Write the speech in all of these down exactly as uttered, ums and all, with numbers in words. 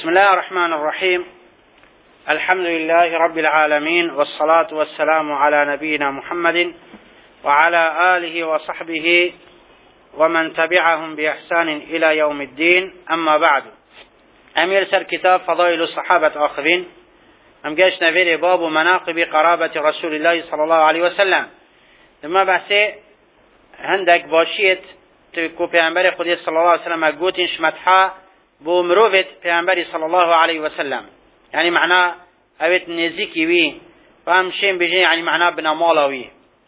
بسم الله الرحمن الرحيم. الحمد لله رب العالمين، والصلاة والسلام على نبينا محمد وعلى آله وصحبه ومن تبعهم بإحسان إلى يوم الدين. أما بعد، أمير سر كتاب فضائل الصحابة آخرين ام گشت نویر باب مناقب قرابة رسول الله صلى الله عليه وسلم. لما بحثه هندك باشيت کو پیامبر خدا صلی الله علیه و سلم گوتینش مدحا بو مروفت پیامبر صلی الله علیه و سلم، یعنی معنا اوت نزیکی وی فهم شیم بجی، یعنی معنا بنمالاوی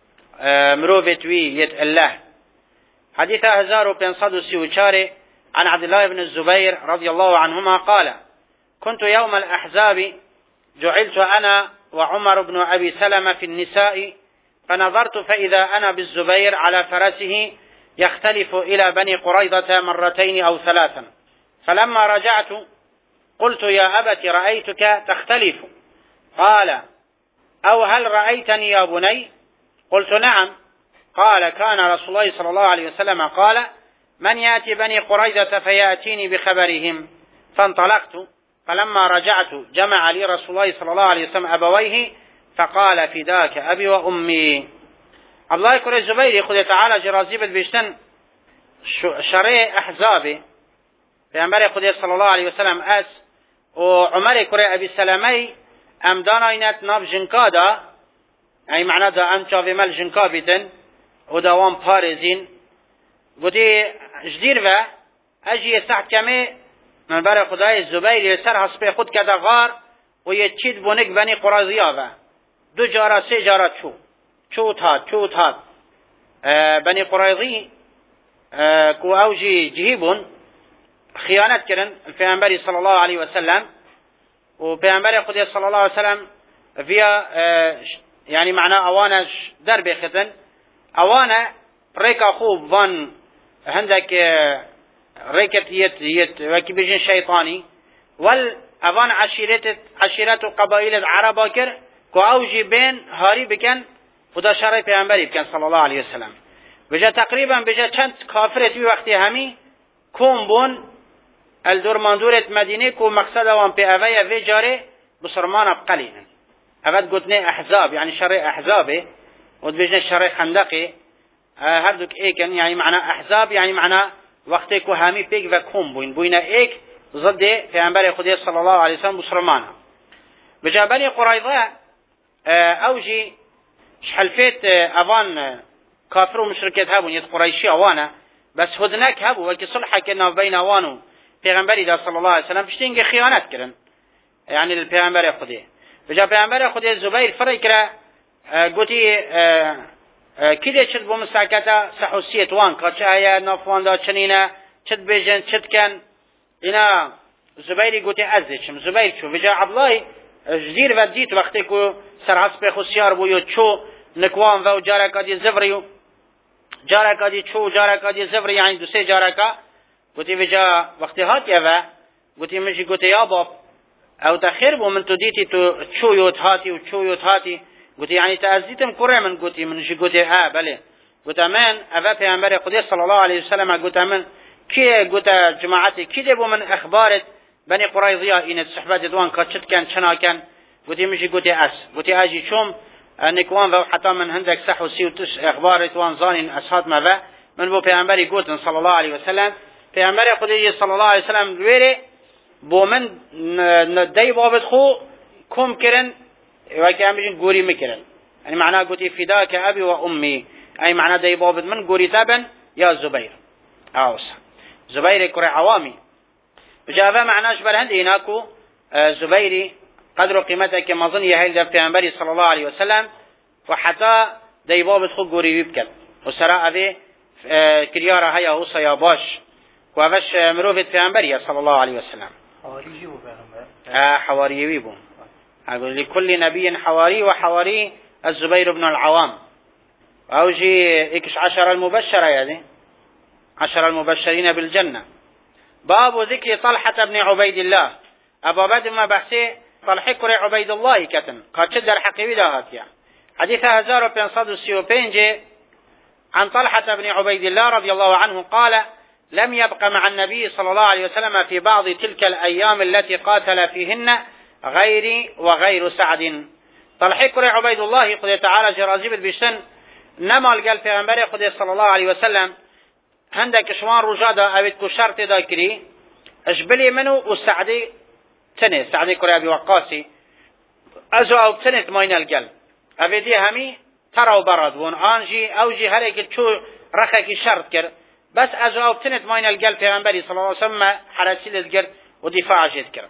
مروفت وی يت الله. حديث هزار وبنصد وسيوشاري عن عبد الله بن الزبير رضي الله عنهما قال: كنت يوم الأحزاب جعلت أنا وعمر بن أبي سلمة في النساء، فنظرت فإذا أنا بالزبير على فرسه يختلف إلى بني قريظة مرتين أو ثلاثا، فلما رجعت قلت: يا أبت رأيتك تختلف. قال: أو هل رأيتني يا بني؟ قلت: نعم. قال: كان رسول الله صلى الله عليه وسلم قال: من يأتي بني قريظة فيأتيني بخبرهم. فانطلقت، فلما رجعت جمع لي رسول الله صلى الله عليه وسلم أبويه فقال: فداك أبي وأمي. عبد الله كره الزبير خدا تعالى جرازي بالبشتن شرع أحزابه پیامبر خدا صلی الله علیه و سلم اس و عمر کره ابی سلمه ام دانا اینت ناب جنکا دا، یعنی معنا دا ام چاوی مل جنکا بیتن و دوام پارزین گوتی جدیر و اجی سعد کمه من بر خدای زبیر سر حسب خود کده غار و یه چید بونک بنی قرازیا و دو جارا سه جارا چو چو تاد چو تاد بنی قرازی کو اوجی جهیبون خیانت کردن پیامبر صلی الله علیه و سلم و پیامبر خدا صلی الله علیه و سلم ویا یعنی معنا اوانش در بختن اوانه ریکا خوب وان هندک ریکت یت یت وکی بجن شیطانی ول اوان عشیرت عشیرت و قبایل العرب کر کو اوجی بین هاری بکن خدا شرع پیامبری بکن صلی الله علیه و سلم بجا تقریبا بجا چند کافرت وقتی همی کوم بون الدور مندورت مدینه کو مقصد وان پی اوی اوی جاره بسرمان بقلین اوید گوتنه احزاب، یعنی شرع احزابه و بجنه شرع خندقه هر دوک ایکن، یعنی معنا احزاب یعنی معنا وقتی کو همی پیک و کوم بوین بوینه ایک ضد پیامبر خدا صلی الله علیه وسلم بسرمان بجا بنی قریظه اوجی حلفت اوان کافر و مشرکت هبون یت قریشی اوانه بس هدنک هبو وکی صلحه کنا بین اوانو پیغمبری دا صلی الله علیه وسلم پشتینگ خیانت کردن، یعنی الپیغمبر خدا بجا پیغمبر خدا زبیر فرق کرا گوتی کده چد بو مستعکتا سحوسیت وان که چه هیا نافوان دا چنینه چد بیجن چد کن اینا زبیری گوتی ازشم زبیر چو بجا عبدالله جدیر و دیت وقتی که سرحس به خسیار بو یو چو نکوان و جارکا دی زفریو جارکا دی چو جارکا دی زفری، یعنی دو سه جارکا گوتی بجا وقتی هات یوا گوتی مجی گوتی یا باب او تخیر بو من تو دیتی تو چو یوت هاتی و چو یوت هاتی گوتی یعنی تعزیتم کره من گوتی من جی گوتی اه بله گوتا من اوه پیامبر خدا صلی الله علیه وسلم گوتا من کیه گوتا جماعتی کی دی بو من اخبارت بنی قریظیا این صحبت دوان که چت کن چنا کن گوتی مجی گوتی اس گوتی اجی چوم نکوان و حتی من هندک صح و سی و تش اخبارت وان زانین اسهات ما و من بو پیامبری گوتن صلی الله علیه وسلم پیامبر خدا صلی الله علیه وسلم دویره بو من ندی بابت خو کم کرن و که هم بجن گوری میکرن، یعنی معنا گوتی فداک ابی و امی، ای معنا دی بابت من گوری تابن یا زبیر اوسا زبیر کره عوامی بجاوه معناش برهند ایناکو زبیری قدر و قیمته که مظن یهیل در پیامبری صلی الله علیه وسلم و حتی دی بابت خو گوری بکن و سرا اوی کریارا هیا اوسا یا باش و اوش مروفت پیامبری صلی الله علیه وسلم حواریجی بو پیغمبر حواریوی بو اقول لكل نبي حواري وحواري الزبير بن العوام اوجي اكش عشر المبشرة يعني عشر المبشرين بالجنة. باب ذكر طلحة بن عبيد الله ابا بدر ما بحثي طلحة كري عبيد الله كتن قد شدر حقيبي دهات يعني حديث هزار وبين صد وسيوبين عن طلحة بن عبيد الله رضي الله عنه قال: لم يبق مع النبي صلى الله عليه وسلم في بعض تلك الأيام التي قاتل فيهن غيري وغير سعد. طلحه كره عبيد الله خدای تعالی جرازی بد بیشتن نمال قال پیغمبر خدای صلی الله علیه وسلم هندك شوان رجادا اوید کو شرط دا کری اجبلی منو و سعدی تنه سعدی كره ابي وقاصي ازو او تنه ماین القل اویدی همی ترى وبرد وان انجي اوجي هريك شو رخك شرط كر بس ازو او تنه ماین القل پیغمبر صلی الله علیه وسلم حرسی لذكر ودفاع جد كر.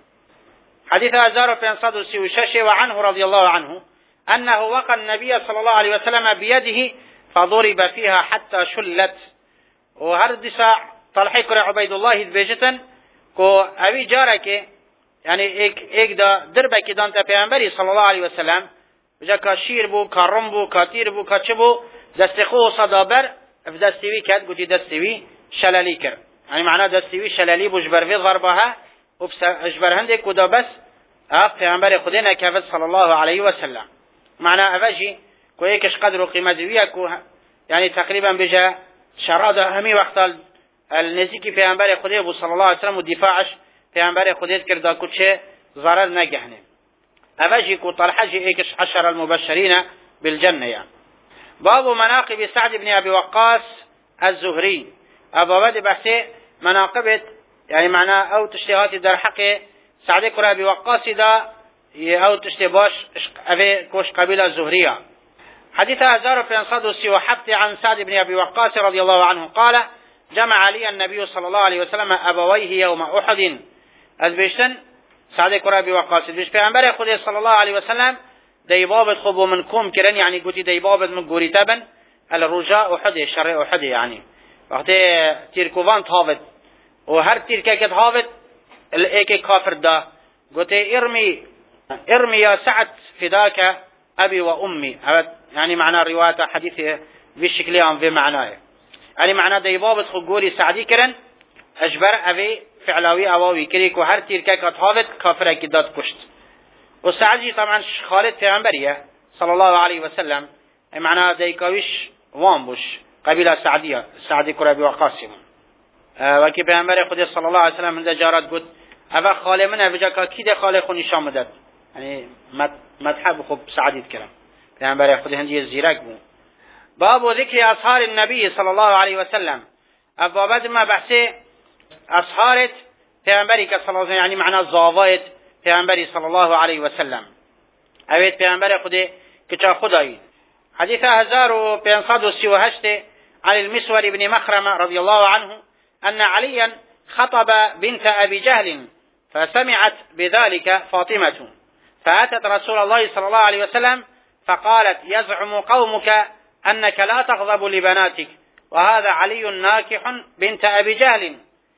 حديث أزار بن صد وشش وعنه رضي الله عنه أنه وقى النبي صلى الله عليه وسلم بيده فضرب فيها حتى شلت. وهرد ساع طلحه كره عبيد الله بيجتن كو أبي جارك يعني ایک ایک دا دربه کی دانتا پیغمبری صلی الله علیه وسلم بجا کا شیر بو کا رم بو کا تیر بو کا چبو دستخو صدابر اف دستوی کد گوتی دستوی شلالی کر يعني معناه دستوی شلالی بو جبر في ضربها وبس اجبر هندك كدا بس اف پیغمبر خدينا كفت صلى الله عليه وسلم معناه افجي كو هيكش قدر وقيمه ذويه كو يعني تقريبا بجا شراده همي وقت النزيكي پیغمبر خدي صلى الله عليه وسلم ودفاعش پیغمبر خدي کردا كوچه ضرر نگهنه افجي كو طلحه جي هيكش عشر المبشرين بالجنه يعني. باب مناقب سعد بن ابي وقاص الزهري ابو بد بحثه مناقبه يعني معناه او تشتهات در حق سعد كره ابي وقاص دا او تشتباش ابي كوش قبيله الزهريه. حديث أزار في أنصاد وحفظ عن سعد بن أبي وقاص رضي الله عنه قال جمع لي النبي صلى الله عليه وسلم أبويه يوم أحد البيشتن سعد كره ابي وقاص بيش پیغمبر خدا صلى الله عليه وسلم ديباب خب منكم كرن يعني قلت ديباب من غوري تبن الرجاء احد شر احد يعني وقت تيركوان تهاوت وهر تيركه كت هاوت الايك كافر دا قلت ارمي ارمي يا سعد فداك ابي وامي يعني معنى روايه حديث بالشكل عام في معناه يعني معنى ديباب خب غوري سعدي كرن اجبر ابي فعلاوي اواوي كريك وهر تيركه كت هاوت كافر كدات كشت. وسعدي طبعا خالد پیغمبریه صلى الله عليه وسلم معناه ديكاويش وامبوش قبيله سعديه سعدي كره ابي وقاص اه وكي پیغمبر خدا صلى الله عليه وسلم من جارات قلت اوا خاله من بجا کی ده خاله خو نشان مدد يعني مذهب خب سعدي الكلام پیغمبر خدا هندي زیرک بو. باب ذكر اصحاب النبي صلى الله عليه وسلم ابواب ما بحث اصحاب پیغمبری که صلی الله علیه يعني معناه زاوایت پیغمبری صلی الله علیه و سلم اوید پیغمبر خودی که چا خدایی. حديث هزار وبينصاد وسيوهشت عن المسور بن مخرمة رضي الله عنه أن عليا خطب بنت أبي جهل فسمعت بذلك فاطمة فأتت رسول الله صلى الله عليه وسلم فقالت يزعم قومك أنك لا تغضب لبناتك وهذا علي ناكح بنت أبي جهل.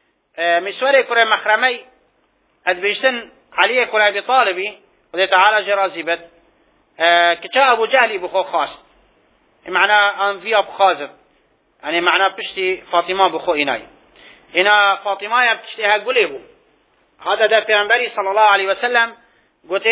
مسور كره مخرمي أدبيشتن علي كره أبي طالبي وذي تعالى جرازيبت كتا أبو جهل بخو خاص معنى أنفيا بخازر يعني معنى بشتي فاطمة بخو إناي إنا فاطمة بتشتيها قليبو هذا ده پیغمبری صلى الله عليه وسلم قلت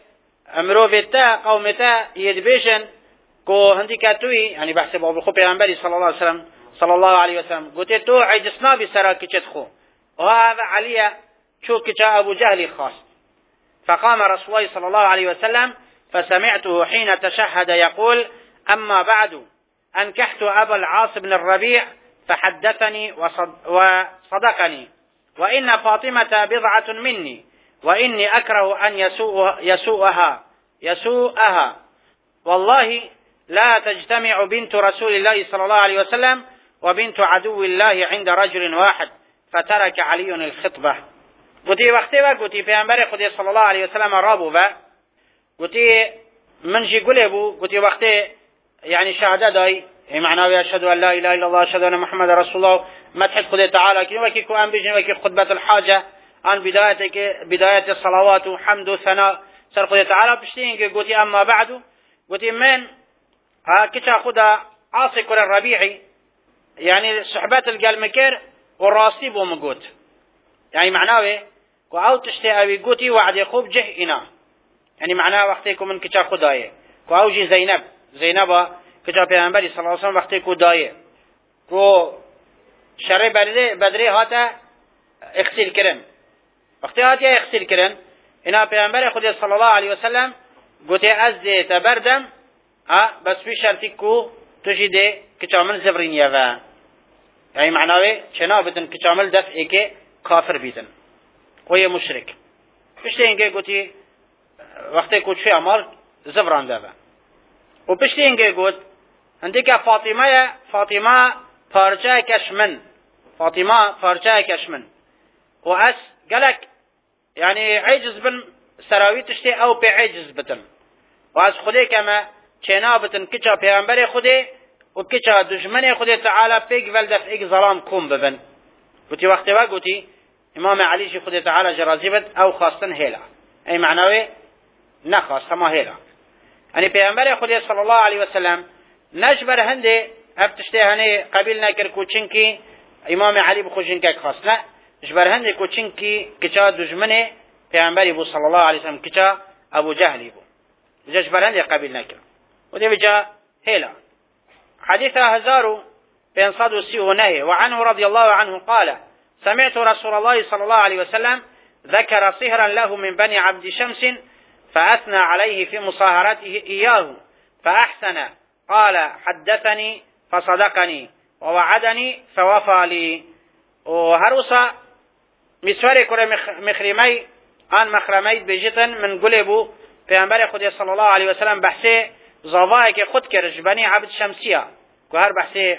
امروفتا قومتا يدبيشن كو هندي كاتوي يعني بحسب أبو خو پیغمبری صلى الله عليه وسلم صلى الله عليه وسلم قلت تو عجسنا بسرا كتت خو وهذا عليا شو كتا أبو جهل خاص. فقام رسول الله صلى الله عليه وسلم فسمعته حين تشهد يقول أما بعد أنكحت أبا العاص بن الربيع فحدثني وصدقني وإن فاطمة بضعة مني وإني أكره أن يسوء يسوءها يسوءها والله لا تجتمع بنت رسول الله صلى الله عليه وسلم وبنت عدو الله عند رجل واحد فترك علي الخطبة. قلت وقتي وقلت في أنبار خدي صلى الله عليه وسلم رابو با قلت من جي قلبو قلت وقتي يعني شهادة داي معناه أشهد أن لا إله إلا الله أشهد أن محمد رسول الله مدحت خدي تعالى كي وكي كو أن بيجن وكي خطبة الحاجة عن بداية بداية الصلوات وحمد وثناء سر خدي تعالى بشتين قلت أما بعد قلت من ها كتا خدا عاصي كل الربيعي يعني صحبات القلمكير والراسي بومقوت يعني معناه كو أو تشتي أبي قوتي وعد خوب جه إنا يعني معناه وقتكم من كتا خدايه كو أو جي زينب زينب كتا پیغمبری صلی الله علیه وسلم وقتی کو دایه کو شر بدره بدره هاته اغسل کرن وقتی هاته اغسل کرن اینا پیامبر خدا صلی الله علیه و سلم گوته از ده تبردم ها بس في شرطی کو تجده كامل زبرين و يعني معناه شنابتن كامل دفع که کافر بیتن وهي مشرك پشت اینکه گوتی وقتی کوچ اعمال زبران ده و پشت اینکه گوت عندك فاطمه فاطمه پارچه کشمن فاطمه پارچه کشمن و اس قالك يعني عجز بن سراوی تشتی او به عجز بتن و از خودی کما چنابتن کچا پیامبر خودی و کچا دشمن خودی تعالی پیگ ول دفع ظلام کوم ببن گوتی وقتی وا گوتی امام علی شی خودی تعالی جرازیبت او خواستن هیلا ای معناوی نخواست ما هیلا یعنی پیامبر خودی صلی الله علیه و سلم نجبر هنده ابتشته هنه قبیل نکر کوچنکی امام علی بخوشن که خواست نه جبر هنده کوچنکی کچا دشمن پیامبری بو صلی الله علیه و سلم کچا ابو جهلی بو جبر هنده قبیل نکر ودي بجا هيلا حديث هزار بين صاد وسيه وعنه رضي الله عنه قال سمعت رسول الله صلى الله عليه وسلم ذكر صهرا له من بني عبد شمس فأثنى عليه في مصاهرته إياه فأحسن قال حدثني فصدقني ووعدني فوفى لي وهرسا مسوار كره مخرمي آن مخرمي بجتن من قلبو پیامبر خدا صلی الله علیه و سلم بحثه زوای که خود کرد بنی عبد شمسیه که هر بحثه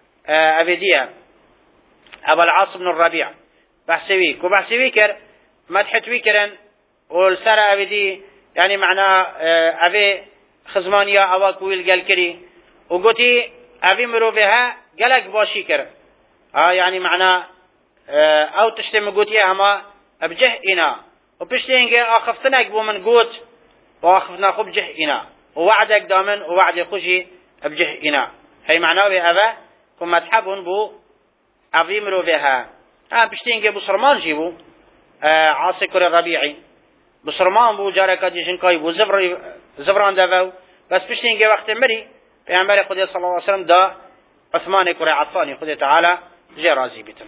ابدیه ابو العاص بن الربيع بحثوی که بحثوی کرد مدحتوی کردن و سر ابدی یعنی معنا اوی خزمانیا اوا کویل گل کری و گوتی اوی مروبها گلک باشی کرد یعنی معنا او تشتم گوتی اما ابجه اینا و پشت اینکه آخفتنک بو من گوت واخفنا خب جه إنا ووعدك دامن ووعد خشي بجه إنا هي معناه بهذا كم مذهبهم بو عظيم رو بها آه بشتين جه بصرمان جيبو آه عاصكر الربيعي بصرمان بو جارك جيشن كاي بو زفر زفران دافو بس بشتين جه وقت مري پیامبر خدا صلى الله عليه وسلم دا عثمان كر عفان خدا تعالى جه راضي بتم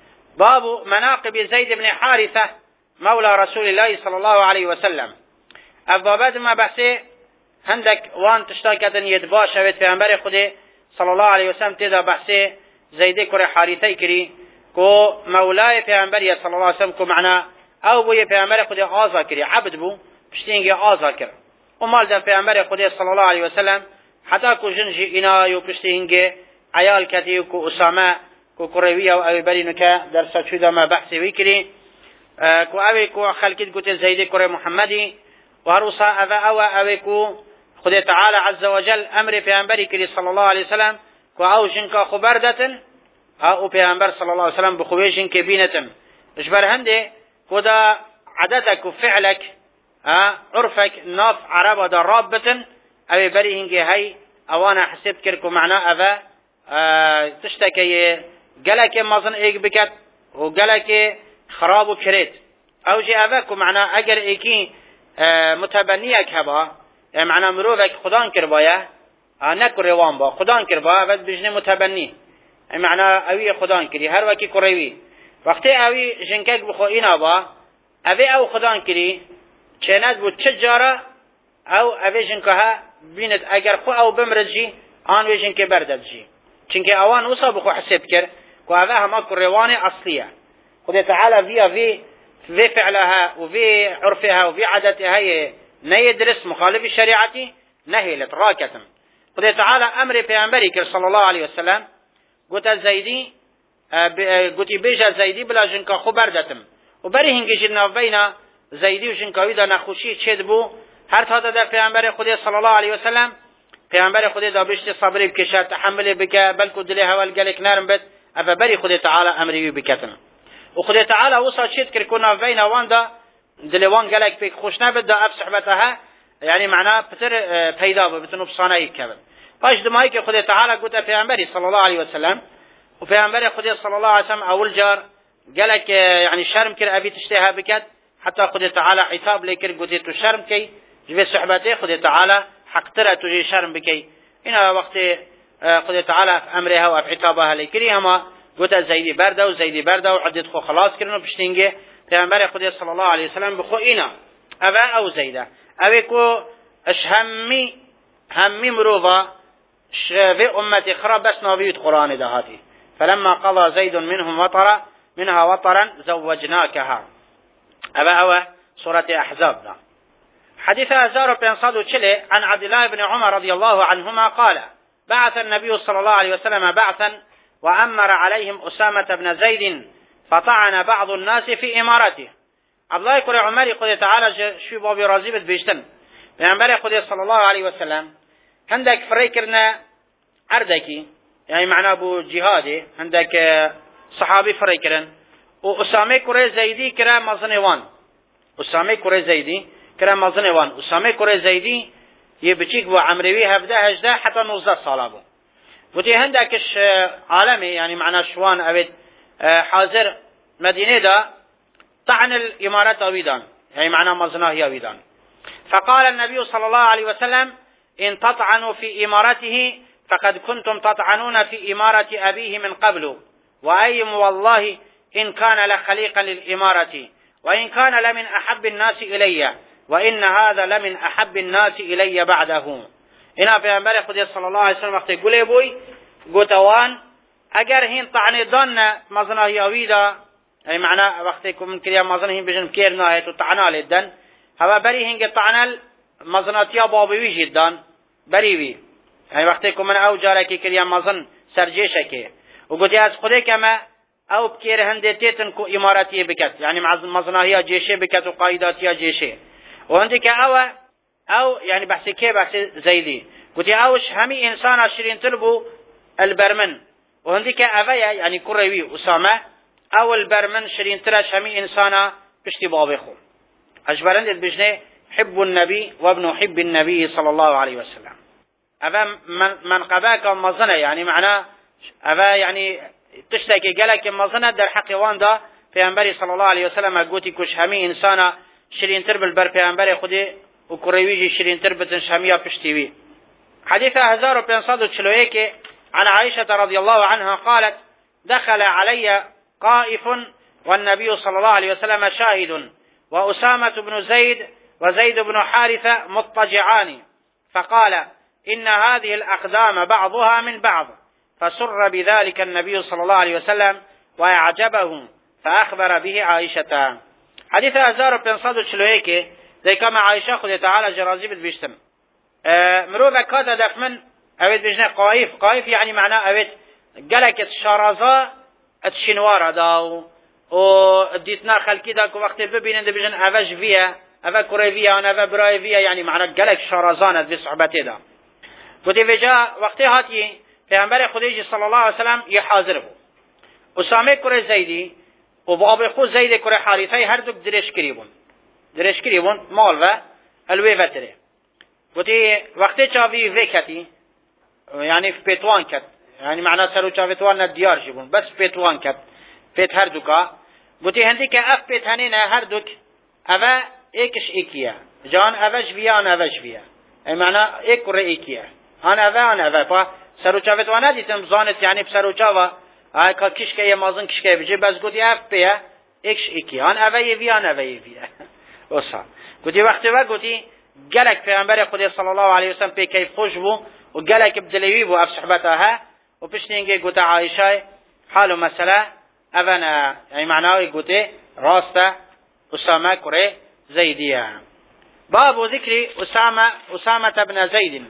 باب مناقب زيد بن حارثة مولى رسول الله صلى الله عليه وسلم ابوابات ما بحثه هندك وان تشتاكتن يدبا شويت پیامبر خدا صلى الله عليه وسلم تدا بحثه زيد كر حارثه كري کو مولای پیامبر صلى الله عليه وسلم کو معنا او بو پیامبر خدا آزا کری عبد بو پشتینگه آزا کر و مال د پیامبر خدا صلى الله عليه وسلم حتی کو جنجی اینا یو پشتینگه عیال کتی کو اسامه کو قروی او ابي برینو که در سچو ما بحث وکری کو اوی کو خلقت گوت زید کر محمدی وهروسا أذا أو أويكو خد تعالى عز وجل أمر پیامبر كري صلى الله عليه وسلم كو أو جنك خبردة أو پیامبر صلى الله عليه وسلم بخوي جنك بينة إجبر هنده كدا عدتك وفعلك عرفك ناف عرب دا رابة أو بري هنجي هاي أوانا حسيت كركو معنا أذا تشتكي قالك مازن إيك بكت وقالك خراب وكريت أو جي أذاكو معنا أجر إيكي متبنیک هوا معنی مروفک خدان کربایه نکر روان با خدان کربایه و بجنه متبنی معنی اوی خدان کری هر وکی کروی وقتی اوی جنکک بخو اینا با اوی او خدان کری چند بود چه جاره او اوی جنکها بیند اگر خو او بمرد جی آن وی جنک بردد جی چنکه اوان اوسا بخو حسب کر که اوه همه کروان اصلیه خدا تعالی ویا وی في فعلها وفي عرفها وفي عادتها هي نيدرس مخالف الشريعة نهلت راكة قد تعالى أمر پیامبرك صلى الله عليه وسلم قلت الزيدي قلت بيجا زيدي بلا جنكا خبر دتم وبري هنگي جلنا بين زيدي وجنكا ويدا نخوشي تشد بو هر تادا دا پیامبر خدا صلى الله عليه وسلم پیامبر خدا دا بشت صبري بكشا تحمل بك بلكو دليها والقلك نارم بد أفا بري خدا تعالى أمري بكتنا وخدا تعالى وصل شيء كركونا بين واندا دلوان قالك بيك خوش نبدا اب صحبتها يعني معناه بتر پیدا بتنو بصانه كبل باش دمايك خدا تعالى قلت پیامبر صلى الله عليه وسلم وپیامبر خدا صلى الله عليه وسلم اول جار قالك يعني شرم كر ابي تشتهى بكت حتى خدا تعالى عتاب لكر قلت تو شرم كي جب صحبته خدا تعالى حق ترى تجي شرم بكي هنا وقت خدا تعالى امرها وعتابها لكريهما گوت زیدی برده و زیدی برده و عدت خو خلاص کردن و پشتینگه پیامبر خدا صلی الله علیه وسلم بخو اینا اوه او زیده اوه کو اش همی همی مروفا شوه امت اخرى بس نابيت قرآن دهاتي فلما قضى زيد منهم وطرا منها وطرا زوجناكها أبا أوى سورة أحزاب دا. حديث أزار بن صاد وشلي عن عبد الله بن عمر رضي الله عنهما قال بعث النبي صلى الله عليه وسلم بعثا وأمر عليهم أسامة بن زيد فطعن بعض الناس في إمارته. عبد الله بن عمر قد تعالى شو بابي رازيبت بيشتن بأنبري قد صلى الله عليه وسلم عندك فريكرنا عردكي يعني معناه ابو جهادي عندك صحابي فريكرن وأسامة كوري زيدي كرا مزنوان أسامة كوري زيدي كرا مزنوان أسامة كوري زيدي يبتشيك بو عمروي هفده هجده حتى نوزده صاله بو وتي عندكش عالمي يعني معناه شوان أبد حاضر مدينة دا طعن الإمارات أويدان يعني معناه مزناه أويدان فقال النبي صلى الله عليه وسلم إن تطعنوا في إمارته فقد كنتم تطعنون في إمارة أبيه من قبل وأيم والله إن كان لخليقا للإمارة وإن كان لمن أحب الناس إلي وإن هذا لمن أحب الناس إلي بعده. إنا في أمبر خدي صلى الله عليه وسلم وقت يقول بوي قوتوان أجر هين طعن ضن مزنه يويدا أي معنى وقتكم من كليا مزنه بجن كيرنا هي تطعنا للدن هوا بري هنگ طعن مزناتيا بابوي جدا بريوي يعني وقتكم من أو جارك كليا مزن سرجيشك وقوتي از خدي كما او بكير هندتيتن كو اماراتيه بكت يعني مع مزناهيه جيشه بكت وقايداتيه جيشه وعندك او او يعني بحث كي بحث زيدي قلت اوش همي انسان عشرين تلبو البرمن وعندك اويا يعني كروي اسامه او البرمن شرين ترش همي انسانا بشتي بابخو اجبرند بجنه حب النبي وابن حب النبي صلى الله عليه وسلم ابا من من قباك مزنه يعني معناه ابا يعني تشتكي قالك مزنه در حق وان دا پیامبر صلی الله علیه و سلم گوتی کش همه انسان شرین تر بر پیامبر خودی و کرویجی شرین تر بتن شامیا پشتیوی. حديث هزار وبنصاد وشلويك عن عائشة رضي الله عنها قالت دخل علي قائف والنبي صلى الله عليه وسلم شاهد وأسامة بن زيد وزيد بن حارثة مضطجعان فقال إن هذه الأقدام بعضها من بعض فسر بذلك النبي صلى الله عليه وسلم وأعجبه فأخبر به عائشة. حديث هزار وبنصاد وشلويك زي كما عائشة خذ تعالى جرازي بتبيشتم مروفا كاتا دفمن اوید بجنه قائف قائف يعني معناه اوید گلک الشارزا اتشنوارا دا و دیتنا خلقی دا که وقتی ببینند بجن اوش ویا او کره ویا و او برای ویا يعني معناه گلک شارزان از صحبته دا بودی وجا وقتی هاتی پیغمبر خدیجی صلی الله علیه وسلم یه حاضر بو اسامه کره زیدی و باب خود زید کره حارثه هر دو درش کریبون درش کریبون مال و الوی وتره بودی وقتی چاوی وکتی يعني في بيتوان كت يعني معناه سرو چاوتوان نديار جبون بس بيتوان كت بيت هر دوكا بودي هندي كأف بيت هنينا هر دوك أفا إيكش إيكيا جان أفاش بيا أنا أفاش بيا أي معناه إيك كره إيكيا أنا أفا أنا أفا فا سرو چاوتوان نديتم زانت يعني بسرو چاوا هاي كا كش كي مازن كش كي بيجي بس بودي أف بيا إيكش إيكيا أنا أفا يبيا أنا أفا يبيا وصل بودي وقت وقتي جلك في أنبار خدي صلى الله عليه وسلم بي كيف خوشبو وقالك بدلوي بو أف صحبتها وبشنينجي قوتا عائشة حالو مسألة أبنا يعني معناه قوتي راسته أسامة كري زيدية. باب ذكر أسامة أسامة بن زيد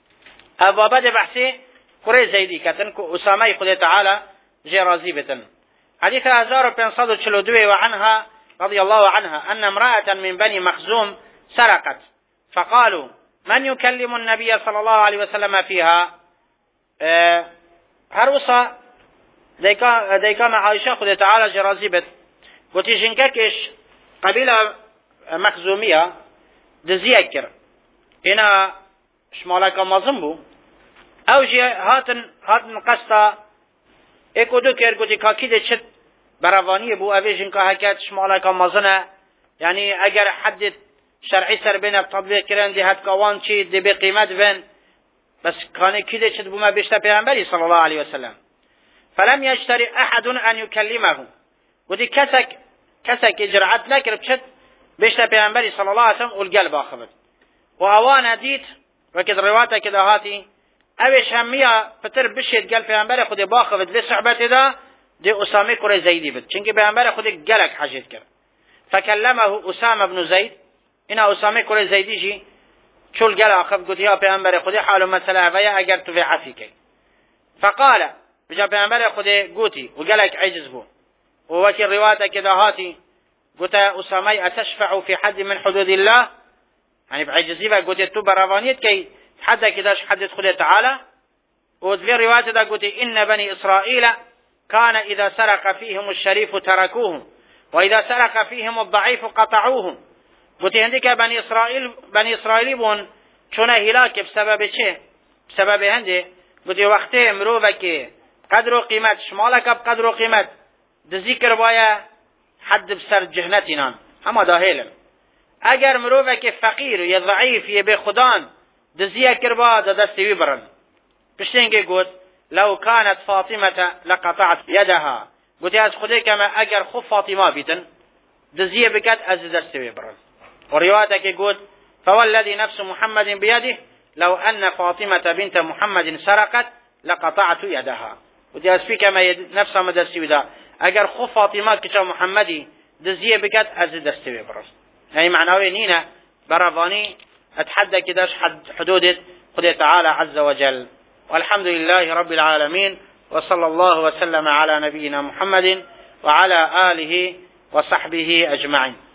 أبو بدأ بحثي كري زيدي كتنكو أسامة يقول تعالى جرازي بتن. حديث هزار بن صدو تشلودوي وعنها رضي الله عنها أن امرأة من بني مخزوم سرقت فقالوا من يكلم النبي صلى الله عليه وسلم فيها أه هروسا ديكا ديكا مع عائشة خذ تعالى جرازيبت قلت جنككش قبيلة مخزومية دزيكر هنا شمالك مظنبو او جي هاتن هاتن قصة ايكو دوكر قلت كاكيد شد براواني بو اوي جنكا هكات شمالك مظنة يعني اگر حدد شرعي سر بين التطبيق كران دي هات كوان شي دي بقيمت بين بس كان كده شد بما بيشتا پیغمبري صلى الله عليه وسلم فلم يجترئ أحد أن يكلمه ودي كسك كسك جرعت نكر بشت بيشتا پیغمبر صلى الله عليه وسلم والقلب آخبت وأوانا ديت وكذا روايته كده هاتي اوش همية فتر بشید قال پیغمبر خود باخبت لصحبت ده دي أسامة كره زيدي بد چنك پیغمبر خود قلق حاجت كر فكلمه أسامة بن زيد إنا أسامة كره زيدي جي چول قلق آخب قلت يا پیغمبر خود حال مسألة ويا اگر تو في عفيك فقال بجا پیغمبر خود قوتي وقلق عجز بو ووكي روايته كده هاتي قلت أسامة أتشفع في حد من حدود الله يعني بعجزي قلت تو براوانيت كي حدا كداش حدث خده تعالى وفي رواية دا قلت إن بني إسرائيل كان إذا سرق فيهم الشريف تركوهم وإذا سرق فيهم الضعيف قطعوهم قلت عندك بني إسرائيل بني إسرائيل بون چونه هلاك بسبب چه بسبب هنده قلت وقته مروفك قدر و قيمت شمالك بقدر و قيمت دذكر بايا حد بسر جهنتنا اما داهيلم اگر مروفك فقير يا ضعيف يا بخدان دزيه كربا دستوي برن بشتنگه قلت لو كانت فاطمة لقطعت يدها قلت از خده كما اگر خف فاطمة بيتن دزيه بكت از دستوي برن وروايتك قلت فوالذي نفس محمد بيده لو أن فاطمة بنت محمد سرقت لقطعت يدها قلت از في كما نفس ما دستوي دا اگر خف فاطمة كتا محمدي دزيه بكت از دستوي برن يعني معناه نينا برافاني أتحدى كداش حد حدود قد تعالى عز وجل. والحمد لله رب العالمين وصلى الله وسلم على نبينا محمد وعلى آله وصحبه أجمعين.